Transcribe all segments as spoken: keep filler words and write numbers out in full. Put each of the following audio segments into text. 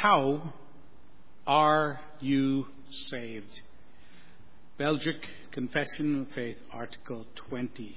How are you saved? Belgic Confession of Faith, Article twenty.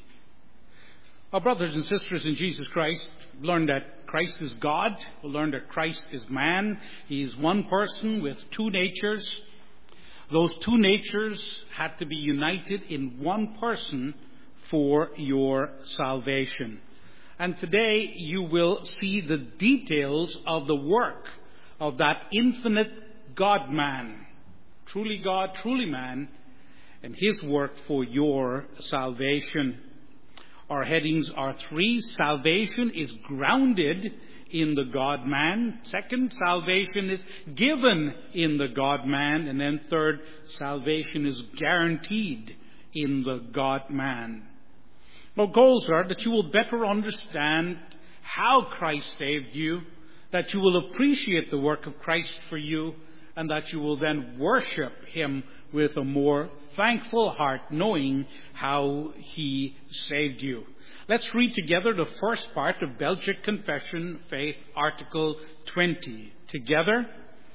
Our brothers and sisters in Jesus Christ learn that Christ is God. We learn that Christ is man. He is one person with two natures. Those two natures had to be united in one person for your salvation. And today you will see the details of the work of that infinite God-man, truly God, truly man, and his work for your salvation. Our headings are three. Salvation is grounded in the God-man. Second, salvation is given in the God-man. And then third, salvation is guaranteed in the God-man. Our goals are that you will better understand how Christ saved you, that you will appreciate the work of Christ for you, and that you will then worship him with a more thankful heart, knowing how he saved you. Let's read together the first part of Belgic Confession, Faith, Article twenty. Together,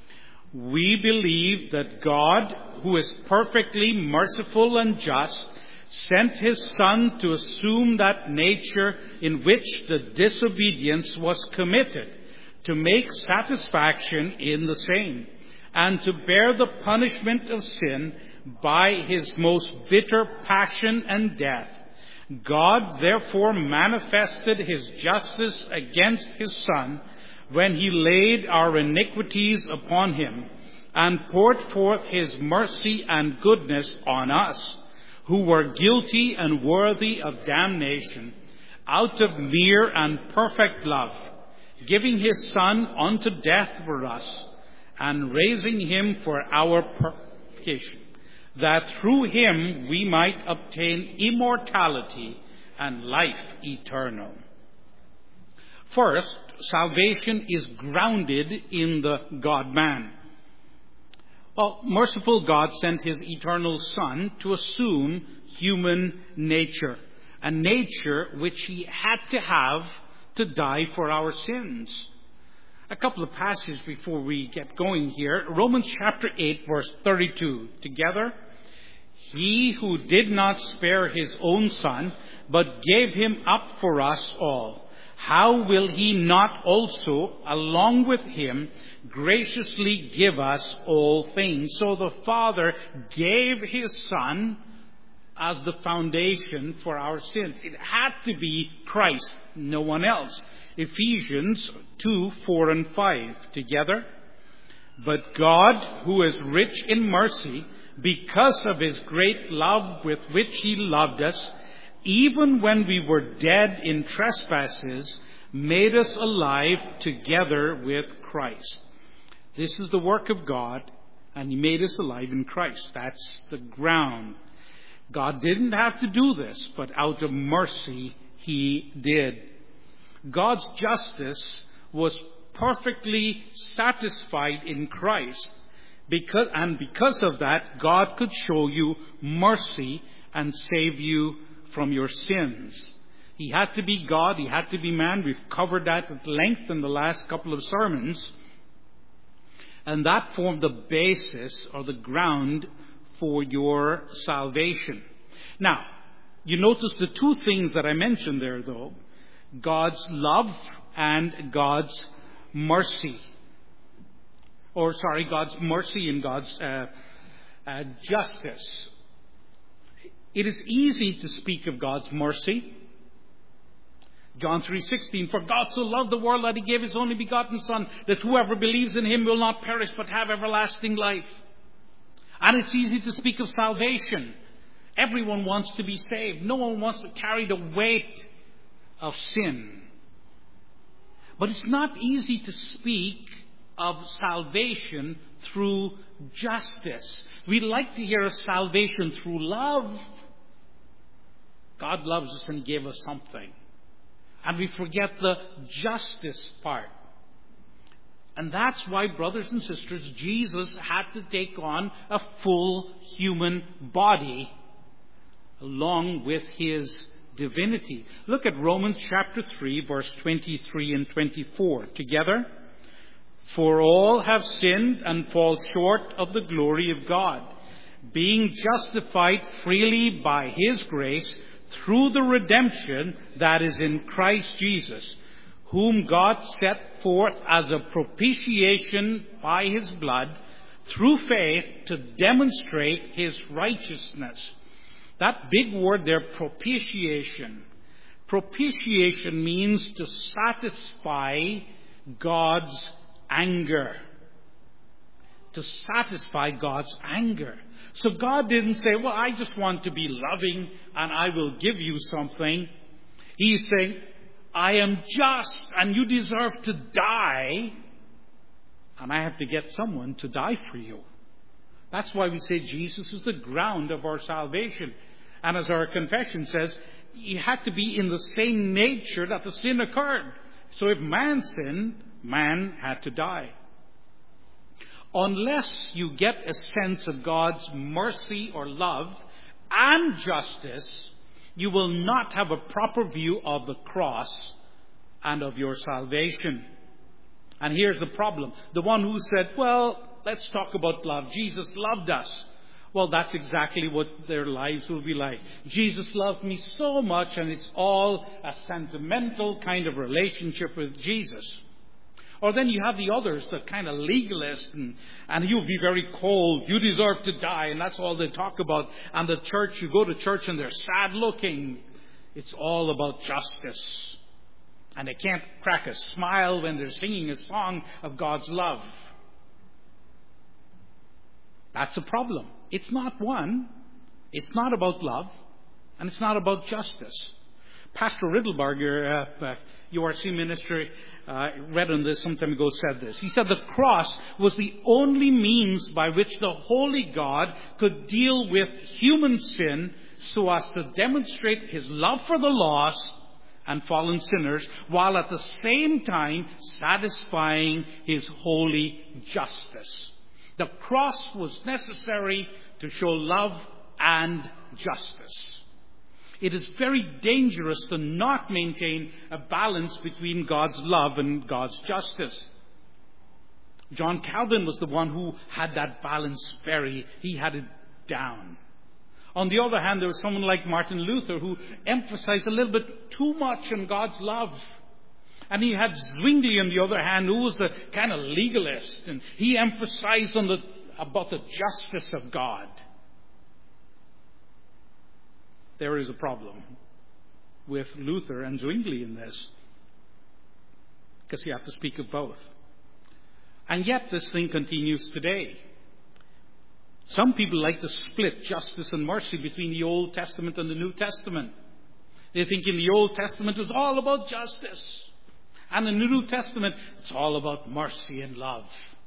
we believe that God, who is perfectly merciful and just, sent his Son to assume that nature in which the disobedience was committed, to make satisfaction in the same, and to bear the punishment of sin by his most bitter passion and death. God therefore manifested his justice against his Son when he laid our iniquities upon him and poured forth his mercy and goodness on us, who were guilty and worthy of damnation, out of mere and perfect love, giving his Son unto death for us, and raising him for our purification, that through him we might obtain immortality and life eternal. First, salvation is grounded in the God-man. Well, merciful God sent his eternal Son to assume human nature, a nature which he had to have to die for our sins. A couple of passages before we get going here. Romans chapter eight, verse thirty-two. Together, he who did not spare his own Son, but gave him up for us all, how will he not also, along with him, graciously give us all things? So the Father gave his Son as the foundation for our sins. It had to be Christ, no one else. Ephesians two, four and five. Together. But God, who is rich in mercy, because of his great love with which he loved us, even when we were dead in trespasses, made us alive together with Christ. This is the work of God, and he made us alive in Christ. That's the ground. God didn't have to do this, but out of mercy, he did. God's justice was perfectly satisfied in Christ, because, and because of that, God could show you mercy and save you from your sins. He had to be God, he had to be man. We've covered that at length in the last couple of sermons. And that formed the basis or the ground for your salvation. Now, you notice the two things that I mentioned there, though. God's love and God's mercy. Or, sorry, God's mercy and God's uh, uh, justice. It is easy to speak of God's mercy. John three sixteen, for God so loved the world that he gave his only begotten Son, that whoever believes in him will not perish but have everlasting life. And it's easy to speak of salvation. Everyone wants to be saved. No one wants to carry the weight of sin. But it's not easy to speak of salvation through justice. We like to hear of salvation through love. God loves us and he gave us something. And we forget the justice part. And that's why, brothers and sisters, Jesus had to take on a full human body along with his divinity. Look at Romans chapter three, verse twenty-three and twenty-four. Together. For all have sinned and fall short of the glory of God, being justified freely by His grace through the redemption that is in Christ Jesus, whom God set forth as a propitiation by His blood through faith to demonstrate His righteousness. That big word there, propitiation. Propitiation means to satisfy God's anger. To satisfy God's anger. So God didn't say, well, I just want to be loving and I will give you something. He's saying, I am just and you deserve to die, and I have to get someone to die for you. That's why we say Jesus is the ground of our salvation. And as our confession says, He had to be in the same nature that the sin occurred. So if man sinned, man had to die. Unless you get a sense of God's mercy or love and justice, you will not have a proper view of the cross and of your salvation. And here's the problem. The one who said, well, let's talk about love. Jesus loved us. Well, that's exactly what their lives will be like. Jesus loved me so much, and it's all a sentimental kind of relationship with Jesus. Or then you have the others, the kind of legalist, and, and you'll be very cold. You deserve to die, and that's all they talk about. And the church, you go to church and they're sad looking. It's all about justice. And they can't crack a smile when they're singing a song of God's love. That's a problem. It's not one. It's not about love. And it's not about justice. Pastor Riddlebarger, uh, uh, U R C minister, uh, read on this some time ago, said this. He said the cross was the only means by which the holy God could deal with human sin so as to demonstrate His love for the lost and fallen sinners, while at the same time satisfying His holy justice. The cross was necessary to show love and justice. It is very dangerous to not maintain a balance between God's love and God's justice. John Calvin was the one who had that balance very, he had it down. On the other hand, there was someone like Martin Luther who emphasized a little bit too much on God's love. And he had Zwingli on the other hand, who was the kind of legalist, and he emphasized on the about the justice of God. There is a problem with Luther and Zwingli in this, because you have to speak of both. And yet this thing continues today. Some people like to split justice and mercy between the Old Testament and the New Testament. They think in the Old Testament it was all about justice. And in the New Testament, it's all about mercy and love.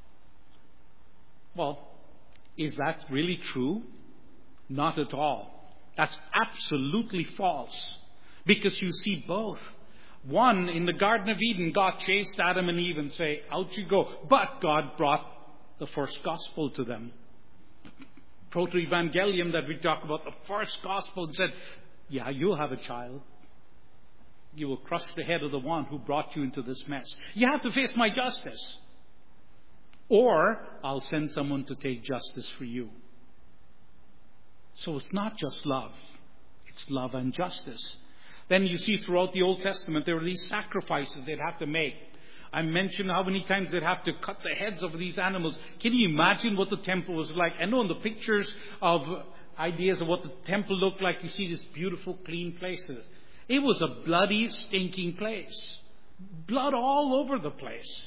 Well, is that really true? Not at all. That's absolutely false. Because you see both. One, in the Garden of Eden, God chased Adam and Eve and say, out you go. But God brought the first gospel to them. Proto-evangelium that we talk about, the first gospel, and said, yeah, you'll have a child. You will crush the head of the one who brought you into this mess. You have to face my justice. Or I'll send someone to take justice for you. So it's not just love. It's love and justice. Then you see throughout the Old Testament, there were these sacrifices they'd have to make. I mentioned how many times they'd have to cut the heads of these animals. Can you imagine what the temple was like? I know in the pictures of ideas of what the temple looked like, you see these beautiful, clean places. It was a bloody, stinking place. Blood all over the place.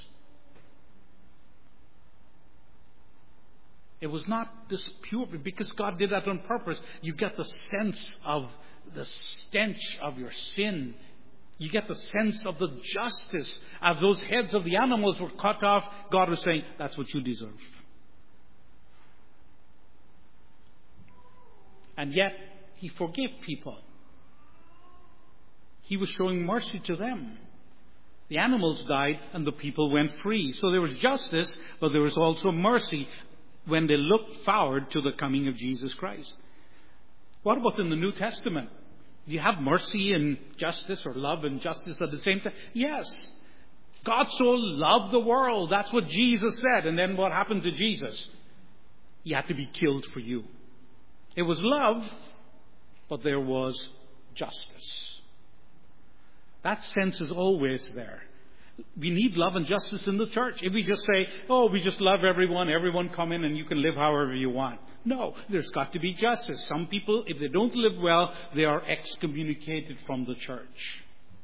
It was not this pure, because God did that on purpose. You get the sense of the stench of your sin. You get the sense of the justice. As those heads of the animals were cut off, God was saying, that's what you deserve. And yet, He forgave people. He was showing mercy to them. The animals died and the people went free. So there was justice, but there was also mercy when they looked forward to the coming of Jesus Christ. What about in the New Testament? Do you have mercy and justice, or love and justice at the same time? Yes. God so loved the world. That's what Jesus said. And then what happened to Jesus? He had to be killed for you. It was love, but there was justice. That sense is always there. We need love and justice in the church. If we just say, oh, we just love everyone, everyone come in and you can live however you want. No, there's got to be justice. Some people, if they don't live well, they are excommunicated from the church.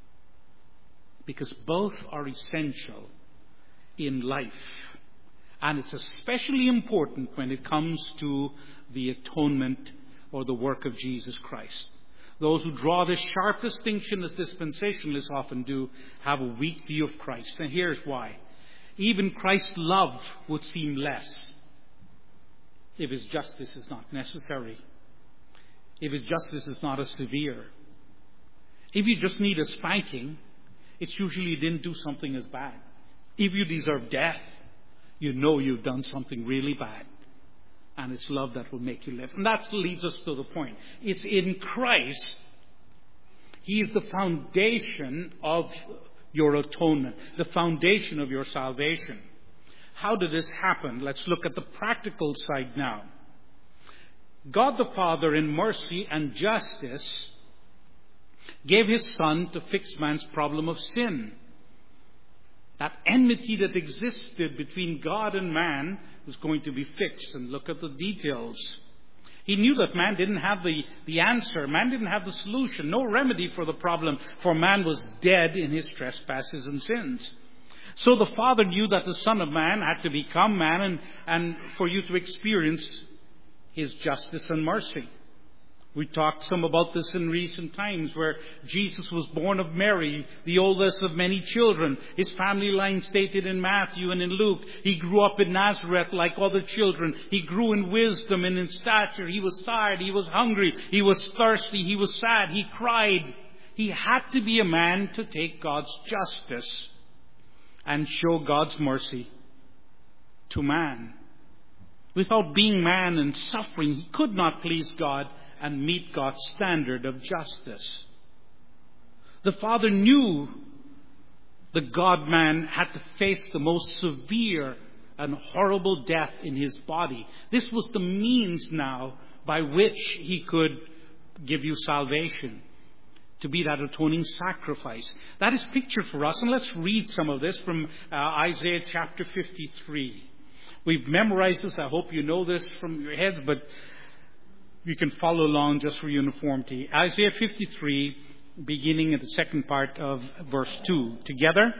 Because both are essential in life. And it's especially important when it comes to the atonement or the work of Jesus Christ. Those who draw this sharp distinction, as dispensationalists often do, have a weak view of Christ. And here's why. Even Christ's love would seem less if his justice is not necessary. If his justice is not as severe. If you just need a spanking, it's usually you didn't do something as bad. If you deserve death, you know you've done something really bad. And it's love that will make you live. And that leads us to the point. It's in Christ. He is the foundation of your atonement. The foundation of your salvation. How did this happen? Let's look at the practical side now. God the Father, in mercy and justice, gave his Son to fix man's problem of sin. That enmity that existed between God and man was going to be fixed. And look at the details. He knew that man didn't have the, the answer. Man didn't have the solution. No remedy for the problem. For man was dead in his trespasses and sins. So the Father knew that the Son of Man had to become man and, and for you to experience his justice and mercy. We talked some about this in recent times, where Jesus was born of Mary, the oldest of many children. His family line stated in Matthew and in Luke. He grew up in Nazareth like other children. He grew in wisdom and in stature. He was tired. He was hungry. He was thirsty. He was sad. He cried. He had to be a man to take God's justice and show God's mercy to man. Without being man and suffering, he could not please God and meet God's standard of justice. The Father knew the God-man had to face the most severe and horrible death in his body. This was the means now by which he could give you salvation, to be that atoning sacrifice. That is pictured for us. And let's read some of this from uh, Isaiah chapter fifty-three. We've memorized this. I hope you know this from your heads, but you can follow along just for uniformity. Isaiah fifty-three, beginning at the second part of verse two. Together,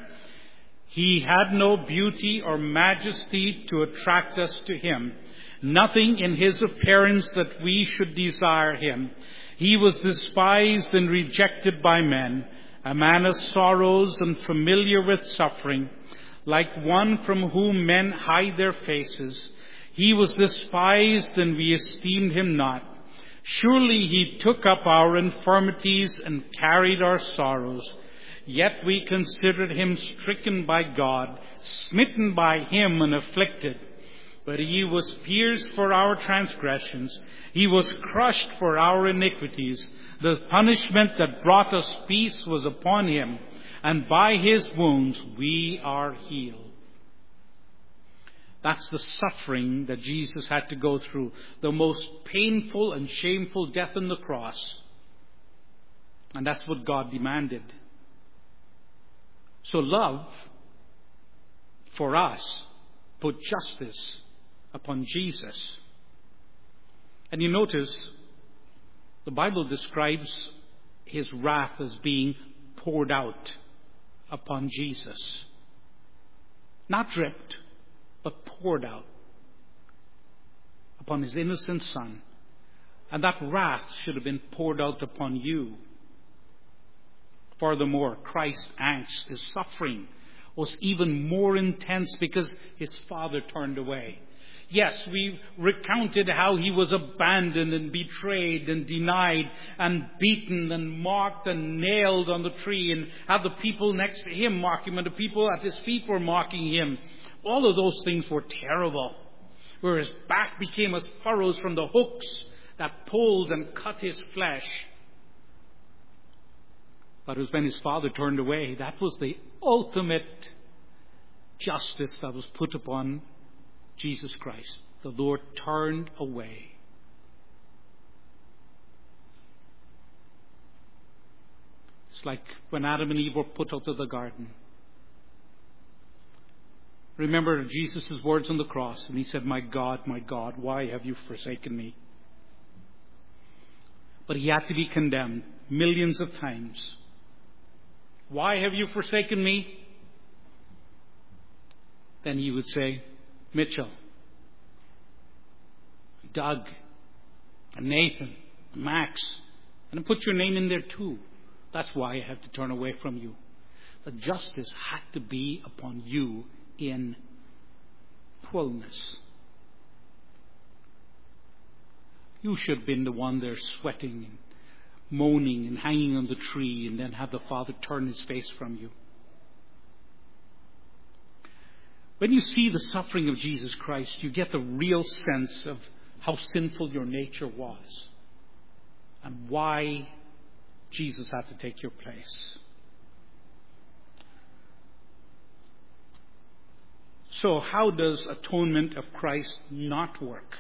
he had no beauty or majesty to attract us to him, nothing in his appearance that we should desire him. He was despised and rejected by men, a man of sorrows and familiar with suffering, like one from whom men hide their faces. He was despised and we esteemed him not. Surely he took up our infirmities and carried our sorrows. Yet we considered him stricken by God, smitten by him and afflicted. But he was pierced for our transgressions. He was crushed for our iniquities. The punishment that brought us peace was upon him, and by his wounds we are healed. That's the suffering that Jesus had to go through. The most painful and shameful death on the cross. And that's what God demanded. So love, for us, put justice upon Jesus. And you notice, the Bible describes his wrath as being poured out upon Jesus. Not dripped, but poured out upon his innocent Son. And that wrath should have been poured out upon you. Furthermore, Christ's angst, his suffering, was even more intense because his Father turned away. Yes, we recounted how he was abandoned and betrayed and denied and beaten and mocked and nailed on the tree, and how the people next to him mocked him and the people at his feet were mocking him. All of those things were terrible. Where his back became as furrows from the hooks that pulled and cut his flesh. But it was when his Father turned away, that was the ultimate justice that was put upon Jesus Christ, the Lord turned away. It's like when Adam and Eve were put out of the garden. Remember Jesus' words on the cross, and he said, "My God, my God, why have you forsaken me?" But he had to be condemned millions of times. "Why have you forsaken me?" Then he would say, "Mitchell, Doug, and Nathan, and Max, and I put your name in there too. That's why I have to turn away from you." The justice had to be upon you in fullness. You should have been the one there sweating and moaning and hanging on the tree, and then have the Father turn his face from you. When you see the suffering of Jesus Christ, you get the real sense of how sinful your nature was and why Jesus had to take your place. So how does atonement of Christ not work?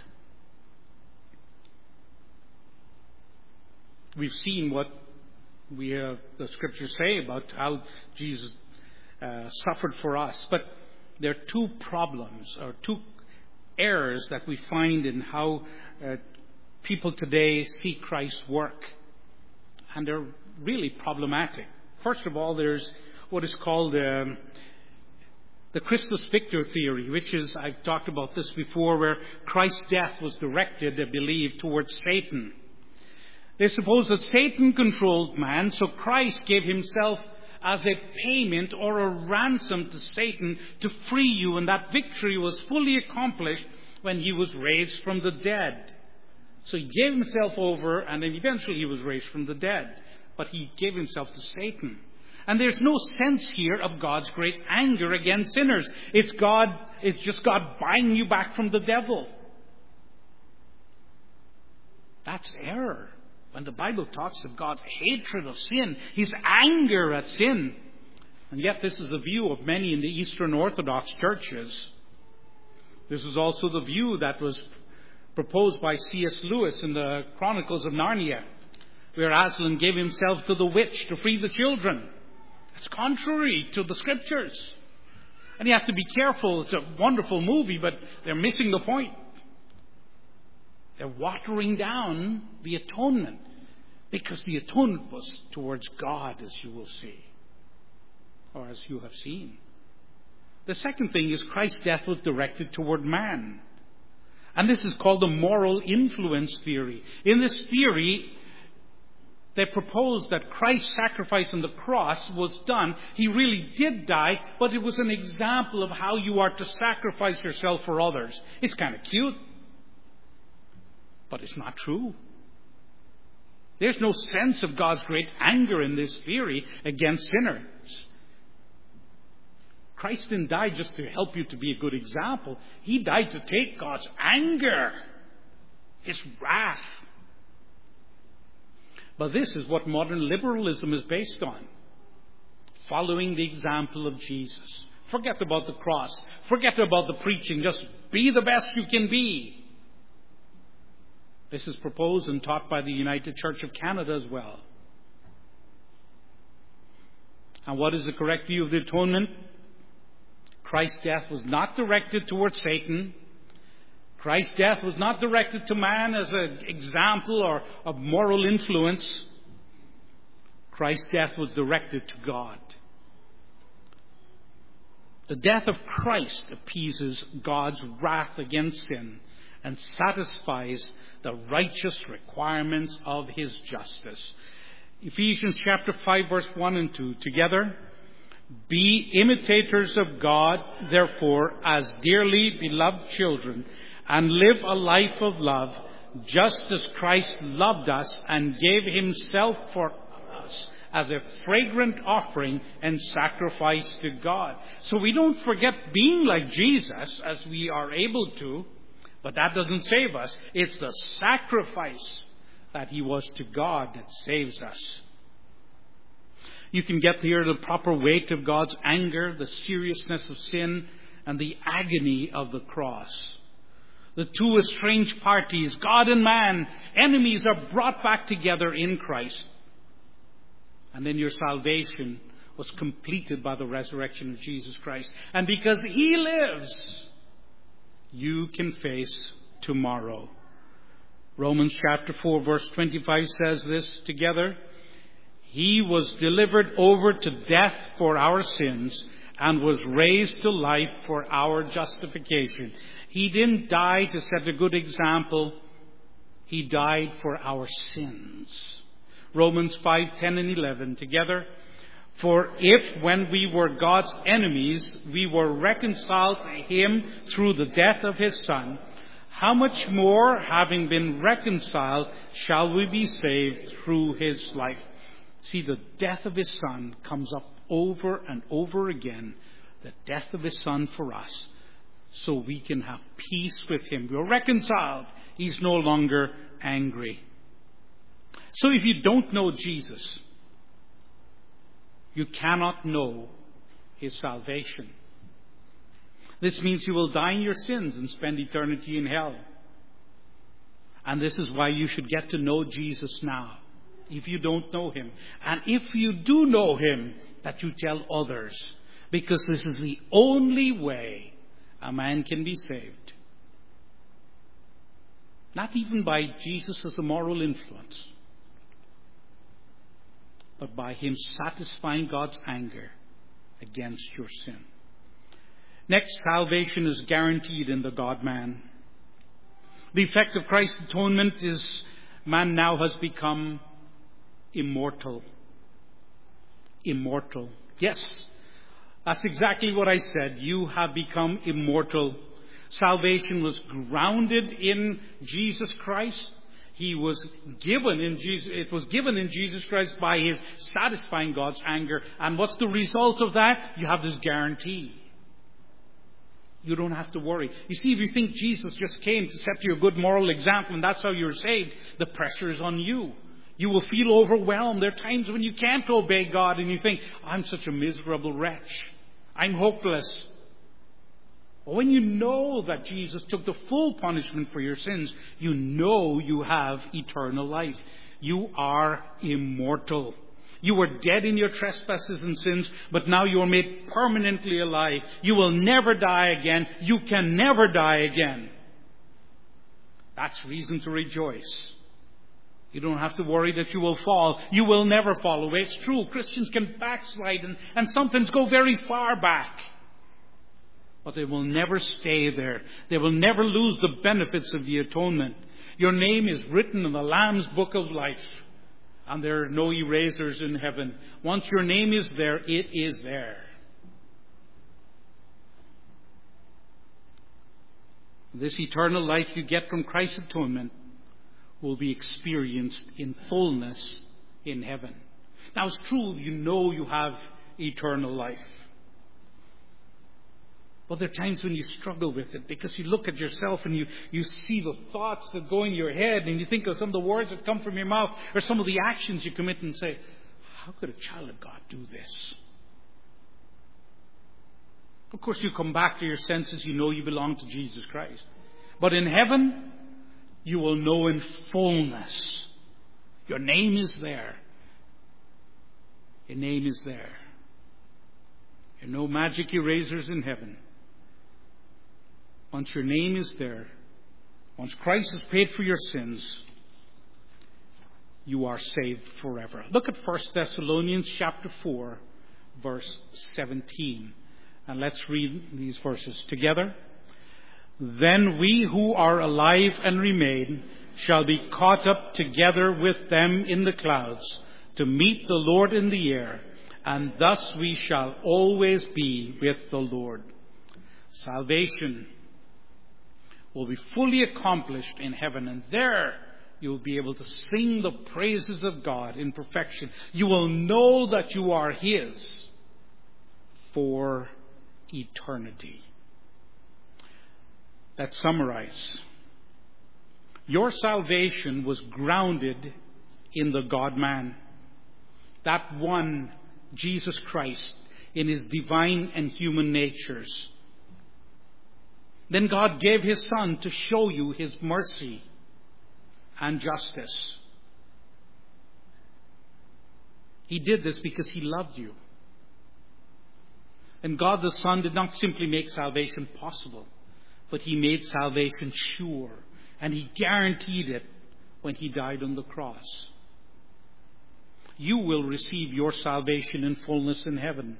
We've seen what we have, the scriptures say about how Jesus uh, suffered for us. But there are two problems or two errors that we find in how uh, people today see Christ's work. And they're really problematic. First of all, there's what is called um, the Christus Victor theory, which is, I've talked about this before, where Christ's death was directed, I believe, towards Satan. They suppose that Satan controlled man, so Christ gave himself as a payment or a ransom to Satan to free you, and that victory was fully accomplished when he was raised from the dead. So he gave himself over, and then eventually he was raised from the dead. But he gave himself to Satan. And there's no sense here of God's great anger against sinners. It's God, it's just God buying you back from the devil. That's error. When the Bible talks of God's hatred of sin, his anger at sin. And yet this is the view of many in the Eastern Orthodox churches. This is also the view that was proposed by C S Lewis in the Chronicles of Narnia, where Aslan gave himself to the witch to free the children. It's contrary to the scriptures. And you have to be careful. It's a wonderful movie, but they're missing the point. They're watering down the atonement, because the atonement was towards God, as you will see, or as you have seen. The second thing is Christ's death was directed toward man. And this is called the moral influence theory. In this theory, they propose that Christ's sacrifice on the cross was done. He really did die, but it was an example of how you are to sacrifice yourself for others. It's kind of cute, but it's not true. There's no sense of God's great anger in this theory against sinners. Christ didn't die just to help you to be a good example. He died to take God's anger, his wrath. But this is what modern liberalism is based on. Following the example of Jesus. Forget about the cross. Forget about the preaching. Just be the best you can be. This is proposed and taught by the United Church of Canada as well. And what is the correct view of the atonement? Christ's death was not directed towards Satan. Christ's death was not directed to man as an example or of moral influence. Christ's death was directed to God. The death of Christ appeases God's wrath against sin and satisfies the righteous requirements of his justice. Ephesians chapter five, verse one and two. Together, be imitators of God, therefore, as dearly beloved children, and live a life of love, just as Christ loved us and gave himself for us as a fragrant offering and sacrifice to God. So we don't forget being like Jesus as we are able to, but that doesn't save us. It's the sacrifice that he was to God that saves us. You can get here the proper weight of God's anger, the seriousness of sin, and the agony of the cross. The two estranged parties, God and man, enemies, are brought back together in Christ. And then your salvation was completed by the resurrection of Jesus Christ. And because He lives, you can face tomorrow. Romans chapter four verse twenty-five says this together. He was delivered over to death for our sins and was raised to life for our justification. He didn't die to set a good example. He died for our sins. Romans five, ten and eleven together. For if when we were God's enemies, we were reconciled to Him through the death of His Son, how much more, having been reconciled, shall we be saved through His life? See, the death of His Son comes up over and over again. The death of His Son for us, so we can have peace with Him. We're reconciled. He's no longer angry. So if you don't know Jesus, you cannot know His salvation. This means you will die in your sins and spend eternity in hell. And this is why you should get to know Jesus now, if you don't know Him. And if you do know Him, that you tell others. Because this is the only way a man can be saved. Not even by Jesus as a moral influence, but by Him satisfying God's anger against your sin. Next, salvation is guaranteed in the God-man. The effect of Christ's atonement is man now has become immortal. Immortal. Yes, that's exactly what I said. You have become immortal. Salvation was grounded in Jesus Christ. He was given in Jesus, it was given in Jesus Christ by His satisfying God's anger. And what's the result of that? You have this guarantee. You don't have to worry. You see, if you think Jesus just came to set you a good moral example and that's how you're saved, the pressure is on you. You will feel overwhelmed. There are times when you can't obey God and you think, I'm such a miserable wretch. I'm hopeless. But when you know that Jesus took the full punishment for your sins, you know you have eternal life. You are immortal. You were dead in your trespasses and sins, but now you are made permanently alive. You will never die again. You can never die again. That's reason to rejoice. You don't have to worry that you will fall. You will never fall away. It's true, Christians can backslide and, and sometimes go very far back. But they will never stay there. They will never lose the benefits of the atonement. Your name is written in the Lamb's book of life. And there are no erasers in heaven. Once your name is there, it is there. This eternal life you get from Christ's atonement will be experienced in fullness in heaven. Now it's true, you know you have eternal life. But there are times when you struggle with it because you look at yourself and you, you see the thoughts that go in your head and you think of some of the words that come from your mouth or some of the actions you commit and say, how could a child of God do this? Of course, you come back to your senses, you know you belong to Jesus Christ. But in heaven, you will know in fullness. Your name is there. Your name is there. There are no magic erasers in heaven. Once your name is there, once Christ has paid for your sins, you are saved forever. Look at First Thessalonians chapter four, verse seventeen. And let's read these verses together. Then we who are alive and remain shall be caught up together with them in the clouds to meet the Lord in the air, and thus we shall always be with the Lord. Salvation will be fully accomplished in heaven, and there you will be able to sing the praises of God in perfection. You will know that you are His for eternity. Let's summarize. Your salvation was grounded in the God-man. That one Jesus Christ in his divine and human natures. Then God gave his Son to show you his mercy and justice. He did this because he loved you. And God the Son did not simply make salvation possible, but he made salvation sure. And he guaranteed it when he died on the cross. You will receive your salvation in fullness in heaven.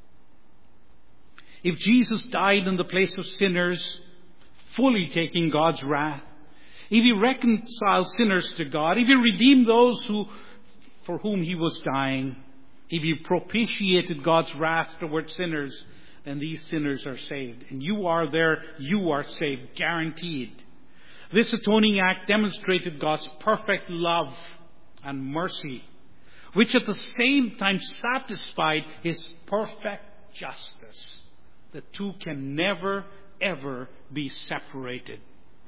If Jesus died in the place of sinners, fully taking God's wrath, if he reconciled sinners to God, if he redeemed those who, for whom he was dying, if he propitiated God's wrath towards sinners, then these sinners are saved. And you are there, you are saved, guaranteed. This atoning act demonstrated God's perfect love and mercy, which at the same time satisfied his perfect justice. The two can never, ever be separated.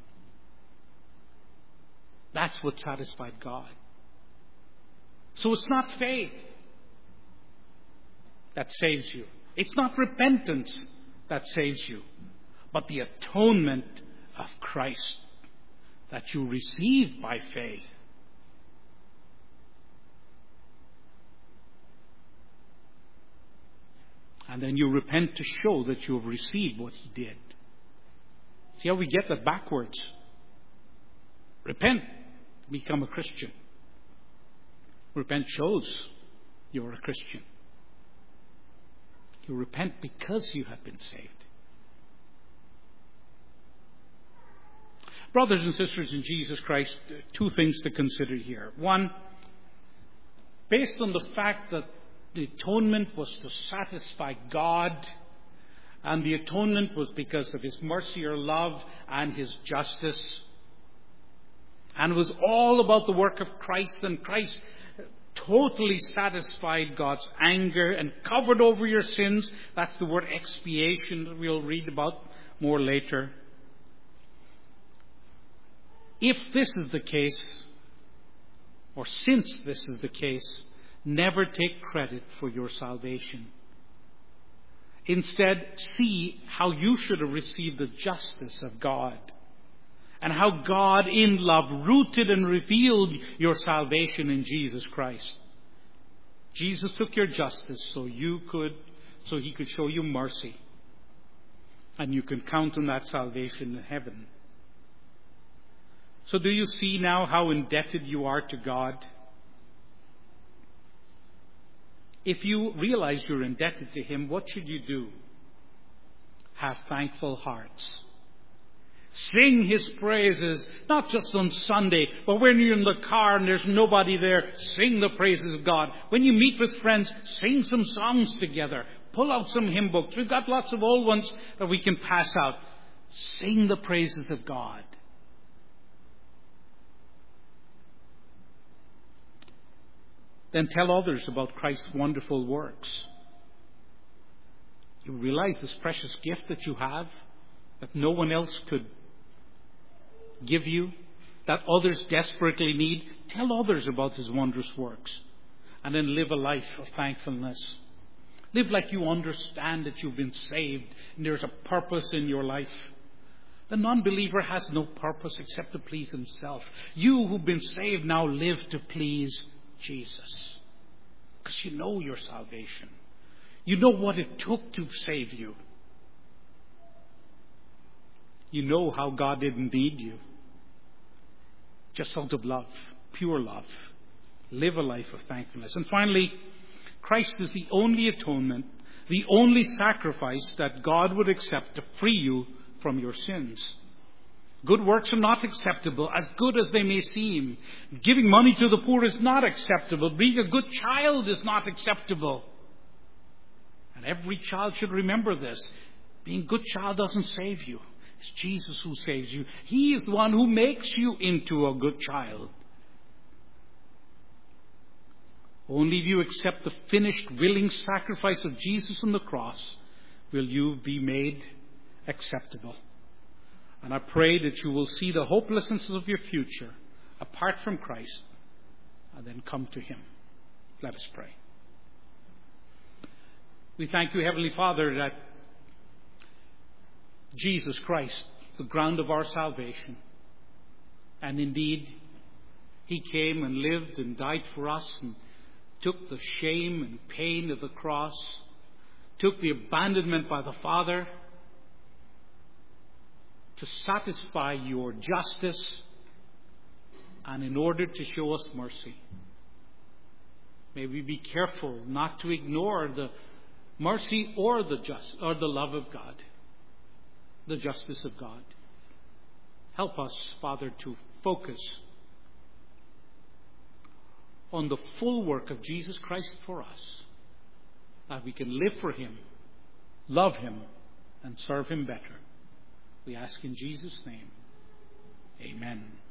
That's what satisfied God. So it's not faith that saves you. It's not repentance that saves you, but the atonement of Christ that you receive by faith. And then you repent to show that you have received what he did. See how we get that backwards? Repent, become a Christian. Repent shows you're a Christian. You repent because you have been saved. Brothers and sisters in Jesus Christ, two things to consider here. One, based on the fact that the atonement was to satisfy God, and the atonement was because of his mercy or love and his justice, and was all about the work of Christ, and Christ totally satisfied God's anger and covered over your sins. That's the word expiation that we'll read about more later. If this is the case, or since this is the case, never take credit for your salvation. Instead, see how you should have received the justice of God, and how God in love rooted and revealed your salvation in Jesus Christ. Jesus took your justice so you could, so he could show you mercy, and you can count on that salvation in heaven. So do you see now how indebted you are to God? If you realize you're indebted to him, what should you do? Have thankful hearts. Sing his praises, not just on Sunday, but when you're in the car and there's nobody there, sing the praises of God. When you meet with friends, sing some songs together. Pull out some hymn books. We've got lots of old ones that we can pass out. Sing the praises of God. Then tell others about Christ's wonderful works. You realize this precious gift that you have, that no one else could give you, that others desperately need. Tell others about his wondrous works. And then live a life of thankfulness. Live like you understand that you've been saved and there's a purpose in your life. The non-believer has no purpose except to please himself. You who've been saved now live to please Jesus. Because you know your salvation. You know what it took to save you. You know how God didn't need you. Just out of love, pure love. Live a life of thankfulness. And finally, Christ is the only atonement, the only sacrifice that God would accept to free you from your sins. Good works are not acceptable, as good as they may seem. Giving money to the poor is not acceptable. Being a good child is not acceptable. And every child should remember this. Being a good child doesn't save you. It's Jesus who saves you. He is the one who makes you into a good child. Only if you accept the finished, willing sacrifice of Jesus on the cross will you be made acceptable. And I pray that you will see the hopelessness of your future apart from Christ and then come to him. Let us pray. We thank you, Heavenly Father, that Jesus Christ, the ground of our salvation, and indeed, He came and lived and died for us and took the shame and pain of the cross, took the abandonment by the Father to satisfy your justice and in order to show us mercy. May we be careful not to ignore the mercy or the just or the love of God, the justice of God. Help us, Father, to focus on the full work of Jesus Christ for us, that we can live for Him, love Him, and serve Him better. We ask in Jesus' name. Amen.